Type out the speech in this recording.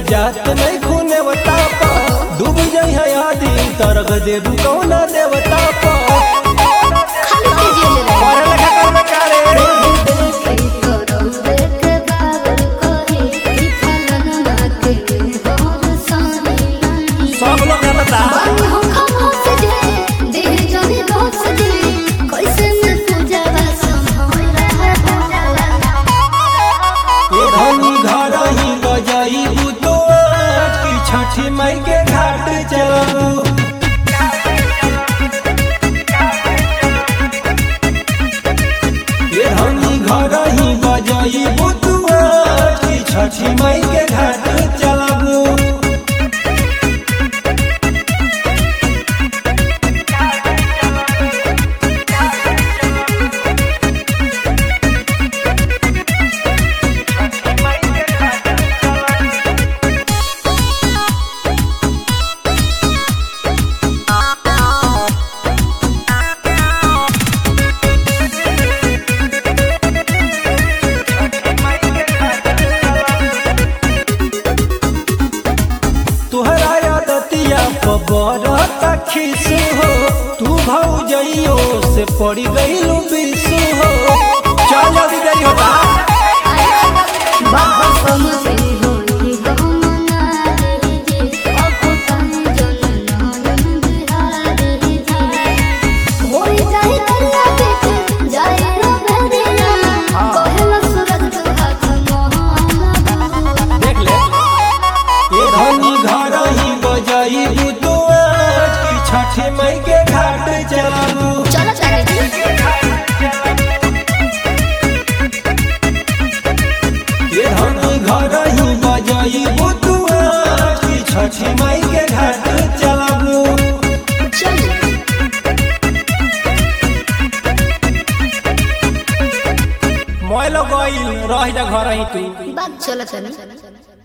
जात नहीं खूने बतापा डूब जाई है आदि तरग देबू कौना देवता पा खाली तेजी ले रहा और लगा कर में कारे सब लोग बता छठी मई के घाट चलबू ये धनी घर ही बजाई बुतुआ की छठी मई के घाट चलबू बरता खीसू हो तू भौजइयो से पड़ी गईलू बिसू हो चल जल्दी देरी होता देख ले ये धनी घर ही बजाई छठी मई के घाट चलबू चलो चले ये धनी घर ही बजाई बुतुआ की छठी मई के घाट चलबू मोय लोग रह जा घर ही तू बात चलो चले